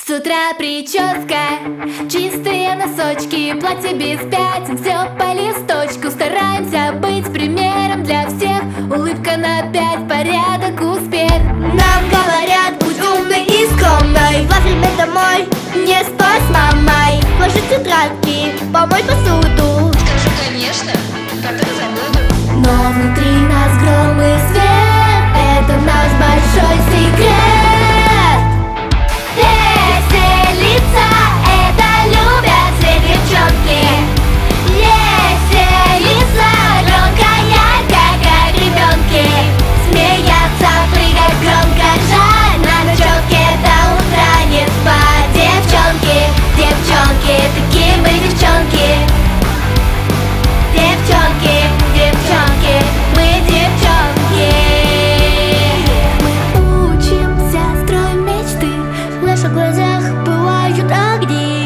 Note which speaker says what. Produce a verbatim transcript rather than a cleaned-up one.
Speaker 1: С утра прическа, чистые носочки, платье без пятен, все по листочку. Стараемся быть примером для всех, улыбка на пять, порядок, успех.
Speaker 2: Нам говорят, будь умной и скромной, вовремя домой, не спать с мамой, сложить тетрадки, помой посуду.
Speaker 3: Скажи, конечно, как это забуду.
Speaker 1: Но внутри нас гром и свет, это наш большой секрет. Веселиться, это любят все девчонки. Веселиться, громко, ярко, как ребенки. Смеяться, прыгать громко, жаль, на ночевке до утра не спать. Девчонки, девчонки, такие мы девчонки. Девчонки, девчонки, мы девчонки. Мы учимся, строим мечты, в наших глазах бывают огни.